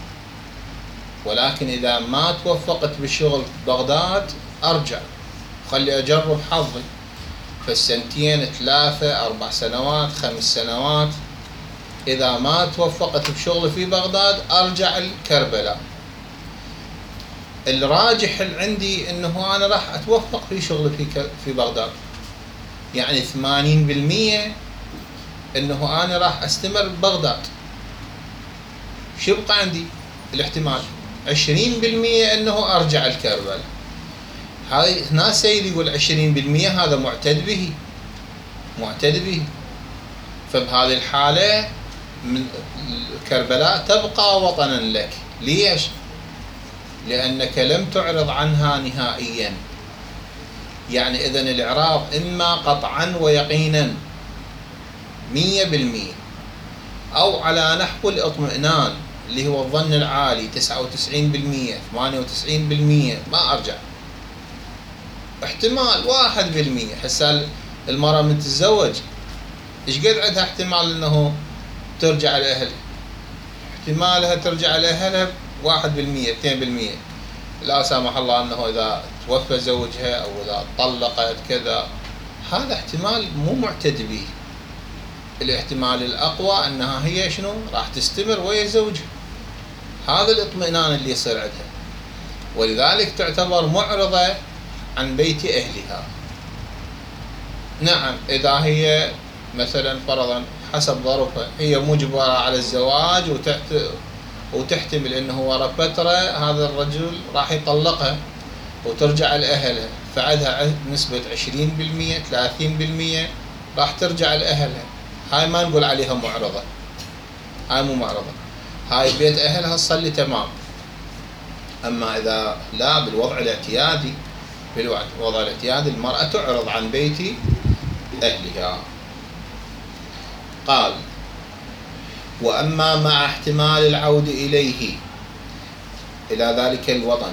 ولكن إذا ما توفقت بالشغل ببغداد أرجع خلي أجرب حظي. فالسنتين ثلاثة أربع سنوات خمس سنوات إذا ما توفقت بشغلي في بغداد أرجع الكربلاء. الراجح عندي أنه أنا راح أتوفق في شغلي في في بغداد، يعني ثمانين بالمئة أنه أنا راح أستمر ببغداد. شو يبقى عندي الاحتمال؟ عشرين بالمئة أنه أرجع الكربلاء. هاي هنا سيدي يقول عشرين بالمئة هذا معتد به، معتد به. فبهذه الحالة من كربلاء تبقى وطنا لك. ليش؟ لأنك لم تعرض عنها نهائيا. يعني إذن الإعراض إما قطعا ويقينا مية بالمئة، أو على نحو الاطمئنان اللي هو الظن العالي تسعة وتسعين بالمئة ثمانية وتسعين بالمئة ما أرجع. احتمال واحد بالمئة. هسه المرأة من تتزوج إيش قد عندها احتمال أنه ترجع لأهلها؟ احتمالها ترجع لأهلها واحد بالمئة اثنين بالمئة. لا سامح الله أنه إذا توفى زوجها أو إذا طلقت كذا، هذا احتمال مو معتد به. الاحتمال الأقوى أنها هي شنو؟ راح تستمر ويا زوجها. هذا الاطمئنان اللي يصير عندها، ولذلك تعتبر معرضة عن بيت أهلها. نعم إذا هي مثلا فرضا حسب ظروفها هي مجبرة على الزواج وتحت وتحتمل أنه ورا فترة هذا الرجل راح يطلقها وترجع لأهلها، فعندها نسبة عشرين بالمئة ثلاثين بالمئة راح ترجع لأهلها. هاي ما نقول عليها معرضة، هاي مو معرضة، هاي بيت أهلها تصلي تمام. أما إذا لا بالوضع الاعتيادي، بالوضع الاعتيادي المرأة تعرض عن بيت أهلها. قال وأما مع احتمال العود إليه إلى ذلك الوطن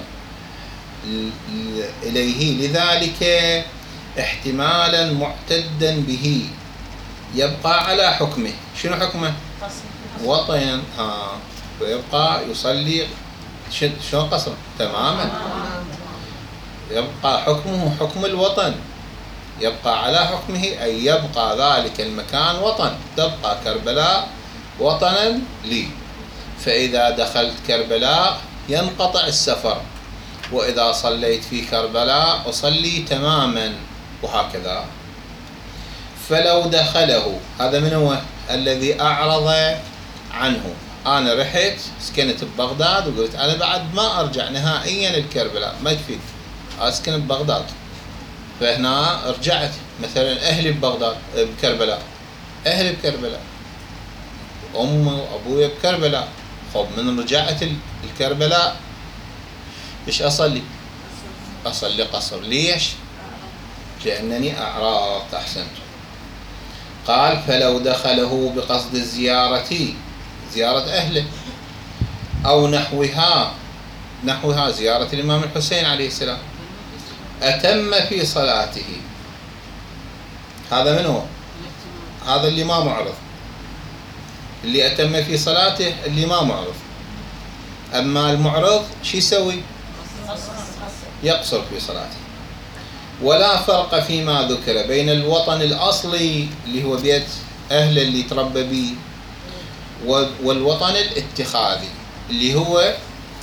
إليه لذلك احتمالا معتدا به يبقى على حكمه. شنو حكمه؟ وطن. ها ويبقى يصلي شلون قصر تماما. يبقى حكمه حكم الوطن يبقى على حكمه أي يبقى ذلك المكان وطن، تبقى كربلاء وطنا لي. فإذا دخلت كربلاء ينقطع السفر، وإذا صليت في كربلاء أصلي تماما، وهكذا. فلو دخله، هذا من هو الذي أعرض عنه. أنا رحت سكنت ببغداد وقلت أنا بعد ما أرجع نهائيا الكربلاء، ما يكفي أسكن ببغداد. فهنا رجعت مثلا أهلي ببغداد بكربلاء، أهلي بكربلاء، أمي وأبوي بكربلاء. خب من رجعت الكربلاء إيش أصلي؟ أصلي قصر. ليش؟ لأنني أعرضت. أحسنت. قال فلو دخله بقصد الزيارة، زيارة أهله، أو نحوها، نحوها زيارة الإمام الحسين عليه السلام، أتم في صلاته. هذا من هو؟ هذا اللي ما معرض. اللي أتم في صلاته اللي ما معرض. أما المعرض شو يسوي؟ يقصر في صلاته. ولا فرق فيما ذكر بين الوطن الأصلي اللي هو بيت أهله اللي تربى به، والوطن الاتخاذي اللي هو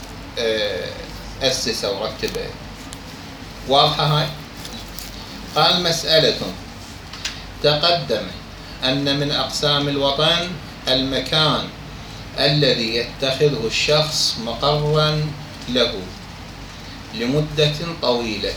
أسسه ورتبه. واضحة هاي؟ قال مسألة تقدم أن من أقسام الوطن المكان الذي يتخذه الشخص مقرا له لمدة طويلة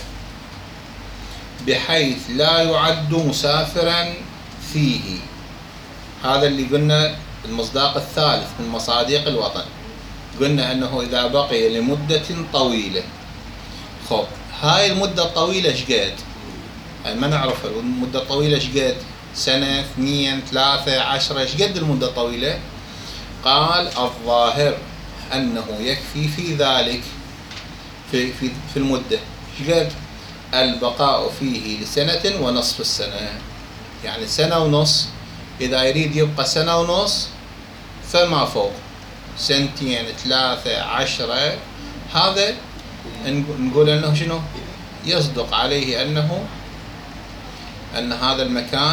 بحيث لا يعد مسافرا فيه. هذا اللي قلنا المصداق الثالث من مصادق الوطن. قلنا أنه إذا بقي لمدة طويلة. خب هاي المدة الطويلة ايش قد؟ يعني ما نعرف المدة الطويلة ايش قد؟ سنة، اثنين، ثلاثة، عشرة، ايش قد المدة الطويلة؟ قال الظاهر أنه يكفي في ذلك في في في المدة ايش قد؟ البقاء فيه لسنة ونصف السنة. يعني سنة ونص، إذا يريد يبقى سنة ونص فما فوق، سنتين، ثلاثة، عشرة، هذا نقول أنه شنو؟ يصدق عليه أنه أن هذا المكان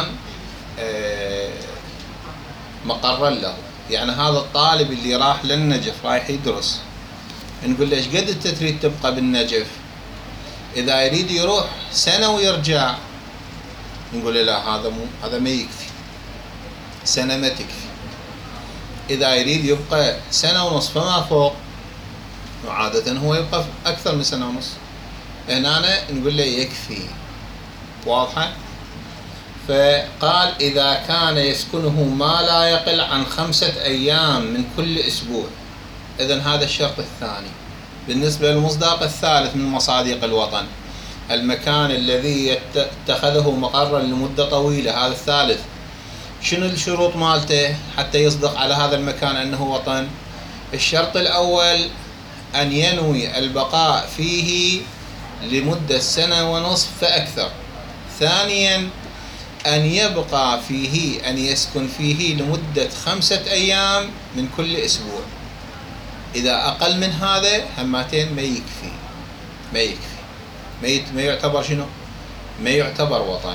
مقرا له. يعني هذا الطالب اللي راح للنجف رايح يدرس، نقول له ايش قد انت تريد تبقى بالنجف؟ إذا يريد يروح سنة ويرجع نقول له لا، هذا مو هذا ما يكفي، سنة ما تكفي. إذا يريد يبقى سنة ونص فما فوق، وعادة هو يبقى أكثر من سنة ونص، هنا نقول له يكفي. واضحة؟ فقال إذا كان يسكنه ما لا يقل عن خمسة أيام من كل أسبوع. إذن هذا الشرط الثاني. بالنسبة للمصداق الثالث من مصادق الوطن، المكان الذي اتخذه مقرا لمدة طويلة، هذا الثالث. شنو الشروط مالته حتى يصدق على هذا المكان أنه وطن؟ الشرط الأول أن ينوي البقاء فيه لمدة سنة ونصف فأكثر. ثانيا أن يبقى فيه، أن يسكن فيه لمدة خمسة أيام من كل أسبوع. إذا أقل من هذا همتين ما يكفي، ما يكفي، ما, يت... ما يعتبر شنو؟ ما يعتبر وطن.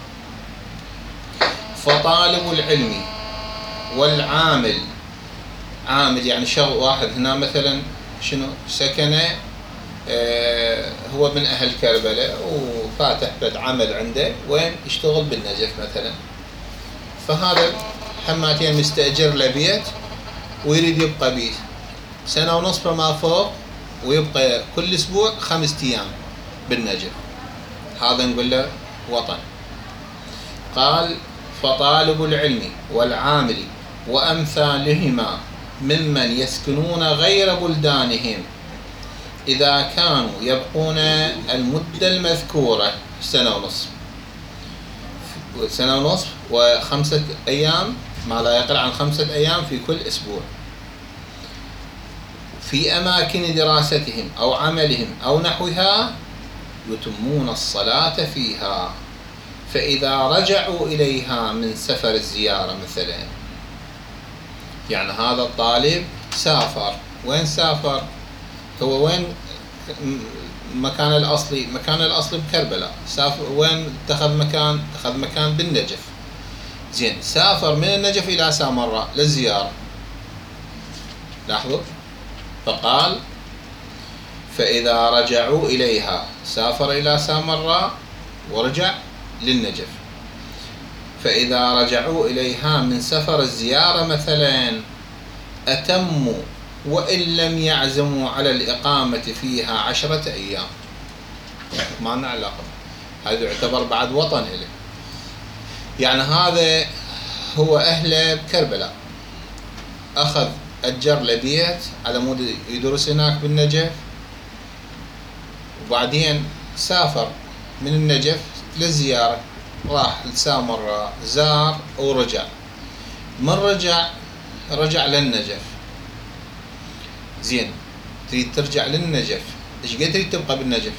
فطالب العلم والعامل، عامل يعني شغل واحد هنا مثلا شنو سكن، آه هو من أهل كربلاء وفاتح بيت عمل عنده وين يشتغل بالنجف مثلا، فهذا حماتين مستأجر له بيت ويريد يبقى بيه سنة ونصف فما فوق، ويبقى كل أسبوع خمسة أيام بالنجف، هذا نقول له وطن. قال فطالب العلم والعامل وأمثالهما ممن يسكنون غير بلدانهم إذا كانوا يبقون المدة المذكورة سنة ونصف، سنة ونصف وخمسة أيام، ما لا يقل عن خمسة أيام في كل أسبوع، في أماكن دراستهم أو عملهم أو نحوها، يتمون الصلاة فيها. فإذا رجعوا إليها من سفر الزيارة مثلا، يعني هذا الطالب سافر، وين سافر؟ هو وين المكان الأصلي، مكان الأصلي بكربلاء، سافر وين اتخذ مكان؟ اتخذ مكان بالنجف. زين، سافر من النجف إلى سامراء للزيارة. لاحظوا، فقال فإذا رجعوا إليها، سافر إلى سامراء ورجع للنجف. فإذا رجعوا إليها من سفر الزيارة مثلا أتموا وإن لم يعزموا على الإقامة فيها عشرة أيام. ما لنا علاقة، هذا يعتبر بعد وطن إله. يعني هذا هو أهله بكربلاء، أخذ أجر لبيت على مود يدرس هناك بالنجف، وبعدين سافر من النجف للزيارة، راح لسامراء زار ورجع. من رجع رجع للنجف. زين، تريد ترجع للنجف، ايش قد تريد تبقى بالنجف؟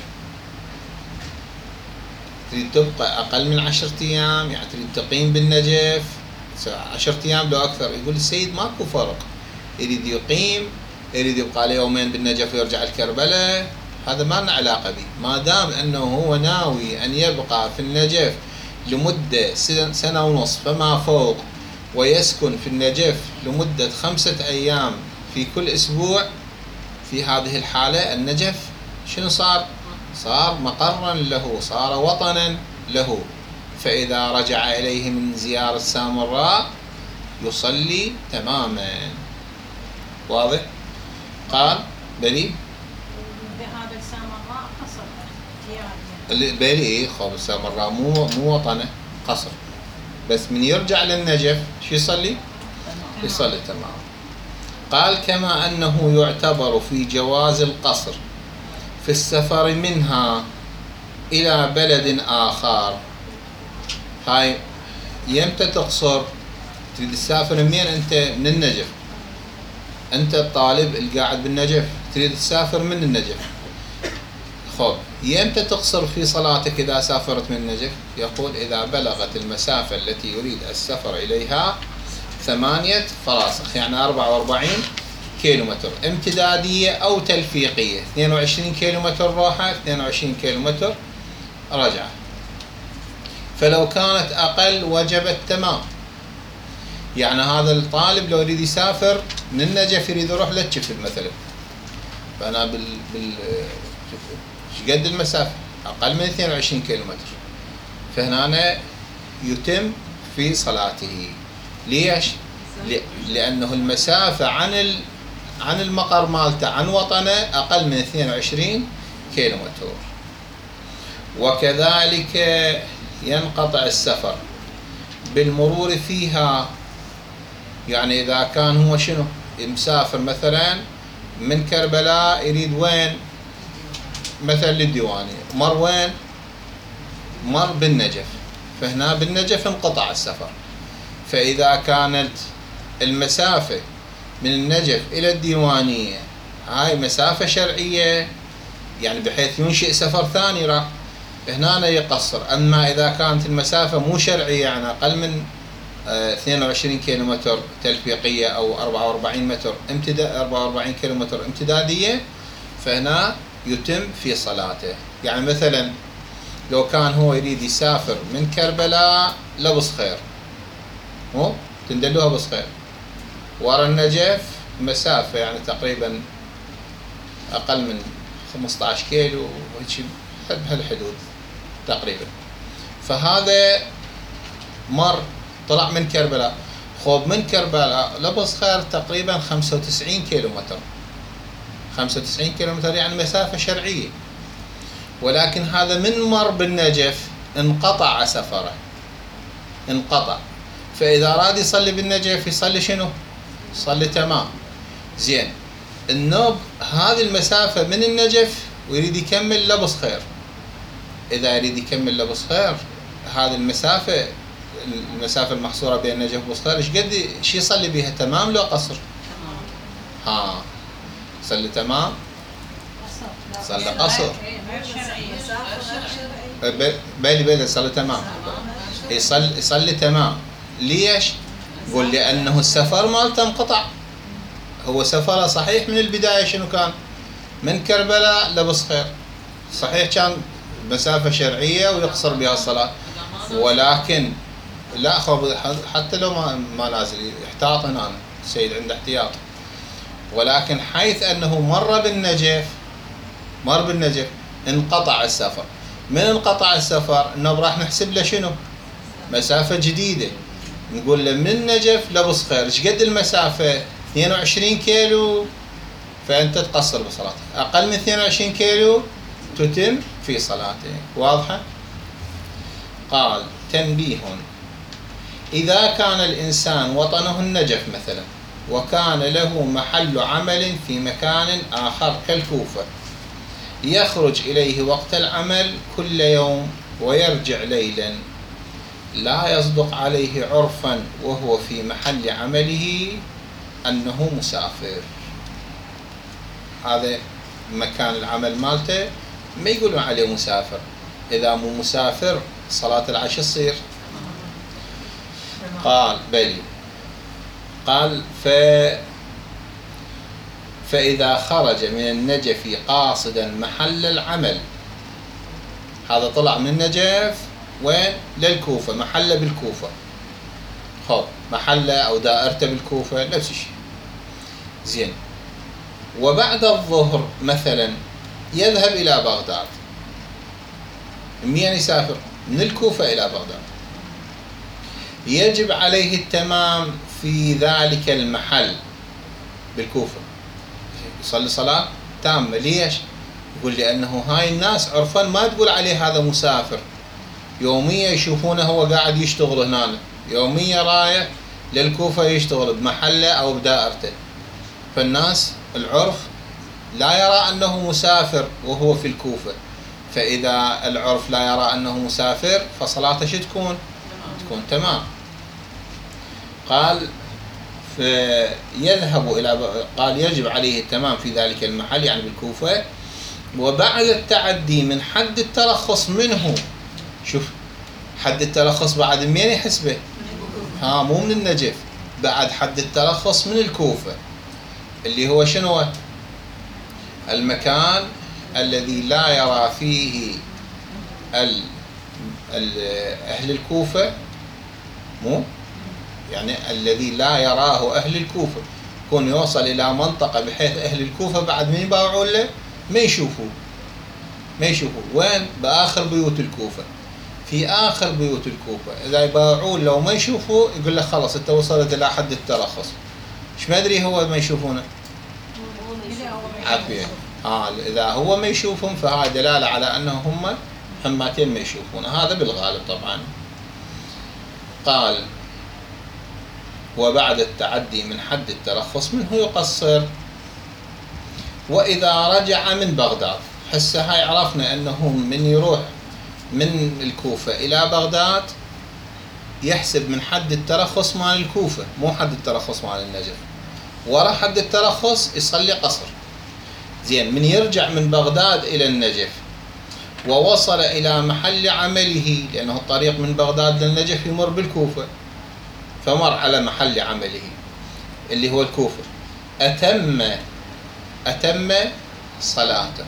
تريد تبقى أقل من عشرة أيام، يعني تريد تقيم بالنجف عشرة أيام لو أكثر. يقول السيد ماكو فرق، يريد يقيم، يريد يبقى له يومين بالنجف ويرجع لكربلاء، هذا ما لنا علاقة به، ما دام أنه هو ناوي أن يبقى في النجف لمدة سنة ونصف فما فوق، ويسكن في النجف لمدة خمسة أيام في كل أسبوع. في هذه الحالة النجف شنو صار؟ صار مقرا له، صار وطنا له. فإذا رجع إليه من زيارة سامراء يصلي تماما. واضح؟ قال بلي بهذا سامراء قصر اللي بلي إيه خب سامراء مو مو وطنه، قصر. بس من يرجع للنجف شو يصلي؟ يصلي تمام. قال كما أنه يعتبر في جواز القصر في السفر منها إلى بلد آخر. هاي يمتى تقصر؟ تريد تسافر منين أنت؟ من النجف، أنت الطالب القاعد بالنجف تريد تسافر من النجف. خب يمتى تقصر في صلاتك إذا سافرت من النجف؟ يقول إذا بلغت المسافة التي يريد السفر إليها ثمانية فراسخ، يعني أربعة وأربعين كيلومتر امتدادية أو تلفيقية، اثنين وعشرين كيلومتر راحة، اثنين وعشرين كيلومتر رجعة. فلو كانت أقل وجبت تمام. يعني هذا الطالب لو يريد يسافر من النجف يريد يروح للشفل مثلا، فأنا بال بال قد المسافة أقل من اثنين وعشرين كيلومتر، فهنا يتم في صلاته. ليش؟ لأنه المسافة عن ال عن المقر مالته عن وطنه أقل من اثنين وعشرين كيلومتر. وكذلك ينقطع السفر بالمرور فيها. يعني إذا كان هو شنو مسافر مثلا من كربلاء يريد وين؟ مثلا للديوانية، مر وين؟ مر بالنجف، فهنا بالنجف انقطع السفر. فإذا كانت المسافة من النجف إلى الديوانية هاي مسافة شرعية، يعني بحيث ينشئ سفر ثاني، راح هنا يقصر. أما إذا كانت المسافة مو شرعية، يعني أقل من اثنين وعشرين كيلومتر تلفيقية أو أربعة وأربعين متر امتداد أربعة وأربعين كيلومتر امتدادية، فهنا يتم في صلاته. يعني مثلا لو كان هو يريد يسافر من كربلاء لبصخير، مو تندلوها بصخير، ورا النجف مسافة يعني تقريبا أقل من خمسة عشر كيلو وهيك بهالحدود تقريبا. فهذا مر طلع من كربلاء. خوب من كربلاء لبصخير تقريبا خمسة وتسعين كيلومتر، خمسة وتسعين كيلومتر يعني مسافة شرعية. ولكن هذا من مر بالنجف انقطع سفره، انقطع. فإذا أراد يصلي بالنجف يصلي شنو؟ يصلي تمام. زين، النوب هذه المسافة من النجف ويريد يكمل لبصخير. إذا يريد يكمل لبصخير هذه المسافة المسافة المحصورة بين النجف وبصخير ايش قد شي يصلي بها؟ تمام لو قصر؟ ها صلي تمام؟ صلي قصر. بالي بالي صلي تمام، يصلي يصلي تمام. ليش؟ قول لأنه السفر مالته انقطع. هو سفره صحيح من البداية شنو كان؟ من كربلاء لبصخير، صحيح كان مسافة شرعية ويقصر بها الصلاة، ولكن لا خب حتى لو ما ما نازل احتاط هنا السيد عنده احتياط، ولكن حيث أنه مر بالنجف مر بالنجف انقطع السفر. من انقطع السفر انه راح نحسب له شنو؟ مسافة جديدة. نقول له من نجف لبصخير ايش قد المسافة؟ اثنين وعشرين كيلو، فأنت تقصر بصلاتك. أقل من اثنين وعشرين كيلو تتم في صلاتك. واضحة؟ قال تنبيه: إذا كان الإنسان وطنه النجف مثلا وكان له محل عمل في مكان آخر كالكوفة، يخرج إليه وقت العمل كل يوم ويرجع ليلا، لا يصدق عليه عرفا وهو في محل عمله أنه مسافر. هذا مكان العمل مالته ما يقولون عليه مسافر. إذا مو مسافر صلاة العشاء تصير. قال بلي. قال ف فإذا خرج من النجف قاصدا محل العمل، هذا طلع من النجف وين؟ للكوفة، محله بالكوفة، خب محله أو دائرته بالكوفة نفس الشيء. زين. وبعد الظهر مثلا يذهب إلى بغداد، منين يسافر؟ من الكوفة إلى بغداد، يجب عليه التمام في ذلك المحل بالكوفة، يصلي صلاة تامة. ليش؟ يقول لأنه هاي الناس عرفا ما تقول عليه هذا مسافر، يوميا يشوفونه هو قاعد يشتغل هنا، يوميا رايح للكوفة يشتغل بمحله أو بدائرته، فالناس العرف لا يرى أنه مسافر وهو في الكوفة. فإذا العرف لا يرى أنه مسافر فصلاته شو تكون؟ تكون تمام. قال فيذهب إلى قال يجب عليه التمام في ذلك المحل يعني بالكوفة. وبعد التعدي من حد الترخص منه، شوف حد الترخص بعد منين يحسبه؟ ها مو من النجف، بعد حد الترخص من الكوفة اللي هو شنو؟ المكان الذي لا يرى فيه ال ال أهل الكوفة، مو يعني الذي لا يراه أهل الكوفة، يكون يوصل إلى منطقة بحيث أهل الكوفة بعد من يباوعون له ما يشوفوه ما يشوفوه وين؟ بآخر بيوت الكوفة، في آخر بيوت الكوفة. إذا يباوعون لو ما يشوفوه يقول له خلاص أنت وصلت إلى حد الترخص. إيش ما أدري هو ما يشوفونه؟ عافية. آه إذا هو ما يشوفهم فهذا دلالة على أنهم هم هماتين ما يشوفون، هذا بالغالب طبعا. قال وبعد التعدي من حد الترخص منه يقصر. وإذا رجع من بغداد، هسه هاي عرفنا أنه من يروح من الكوفة إلى بغداد يحسب من حد الترخص مال الكوفة مو حد الترخص مال النجف، ورا حد الترخص يصلي قصر. زين. من يرجع من بغداد إلى النجف ووصل إلى محل عمله، لأنه الطريق من بغداد للنجف يمر بالكوفة، فمر على محل عمله اللي هو الكوفة، أتم أتم صلاته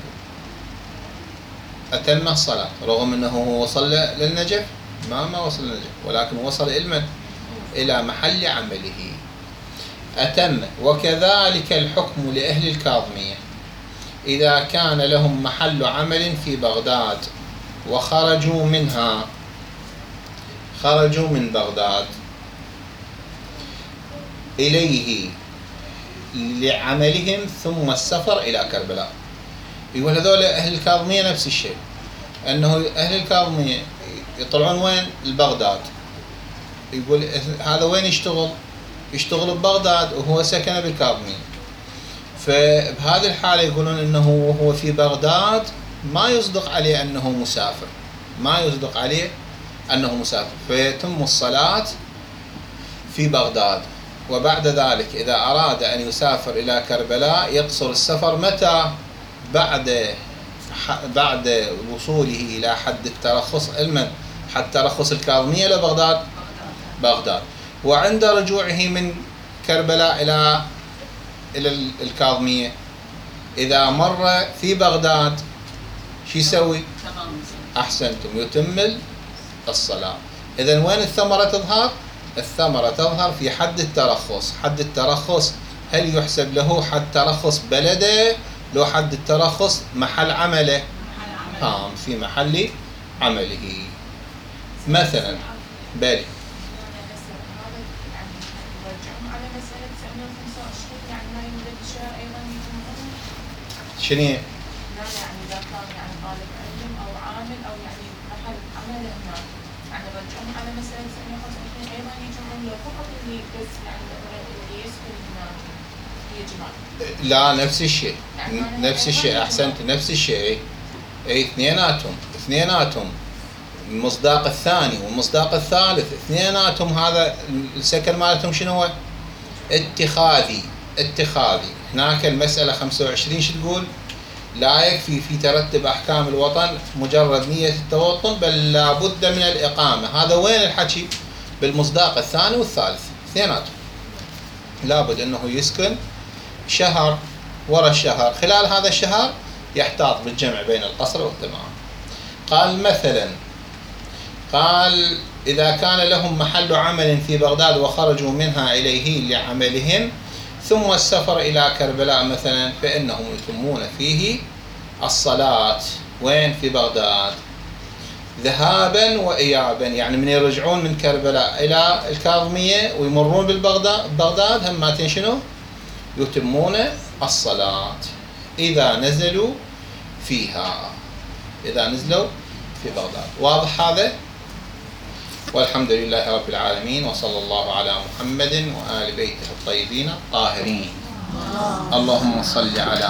أتم الصلاة، رغم أنه وصل للنجف ما ما وصل للنجف، ولكن وصل إلى إلى محل عمله أتم. وكذلك الحكم لأهل الكاظمية إذا كان لهم محل عمل في بغداد وخرجوا منها خرجوا من بغداد إليه لعملهم ثم السفر إلى كربلاء. يقول هذول أهل الكاظمية نفس الشيء، أنه أهل الكاظمية يطلعون وين؟ لبغداد. يقول هذا وين يشتغل؟ يشتغل ببغداد وهو سكن بالكاظمية، فبهذه الحالة يقولون أنه وهو في بغداد ما يصدق عليه أنه مسافر، ما يصدق عليه أنه مسافر، فيتم الصلاة في بغداد. وبعد ذلك إذا أراد أن يسافر إلى كربلاء يقصر السفر متى؟ بعد بعد وصوله إلى حد الترخص المن حد ترخص الكاظمية لبغداد بغداد، وعند رجوعه من كربلاء إلى إلى الكاظمية إذا مر في بغداد شو يسوي؟ تمام. أحسنتم، يتم الصلاة. إذا وين الثمرة تظهر؟ الثمرة تظهر في حد الترخص. حد الترخص هل يحسب له حد ترخص بلده لو حد الترخص محل عمله؟ ها في محل عمله مثلا. بلي شنو؟ يعني اذا كان يعني طالب علم او عامل او يعني محل عمل هناك، يعني رجعهم على مساله سنه خمسة وعشرين ايضا يجمعون له فقط اللي بس يعني اللي يسكن هناك يجمع. لا نفس الشيء، نفس الشيء. احسنت، نفس الشيء. اي اثنيناتهم اثنيناتهم المصداق الثاني والمصداق الثالث اثنيناتهم هذا السكن مالتهم شنو هو؟ اتخاذي. اتخاذي. هناك المسألة خمسة وعشرين شو تقول؟ لا يكفي في ترتب أحكام الوطن مجرد نية التوطن بل لابد من الإقامة. هذا وين الحكي؟ بالمصداق الثاني والثالث اثنيناتهم لابد أنه يسكن شهر وراء الشهر، خلال هذا الشهر يحتاط بالجمع بين القصر والتمام. قال مثلا، قال إذا كان لهم محل عمل في بغداد وخرجوا منها إليه لعملهم ثم السفر إلى كربلاء مثلا فإنهم يتمون فيه الصلاة. وين؟ في بغداد، ذهابا وإيابا. يعني من يرجعون من كربلاء إلى الكاظمية ويمرون بالبغداد بغداد هم شنو؟ يتمون الصلاة إذا نزلوا فيها، إذا نزلوا في بغداد. واضح هذا؟ والحمد لله رب العالمين، وصلى الله على محمد وآل بيته الطيبين الطاهرين. اللهم صل على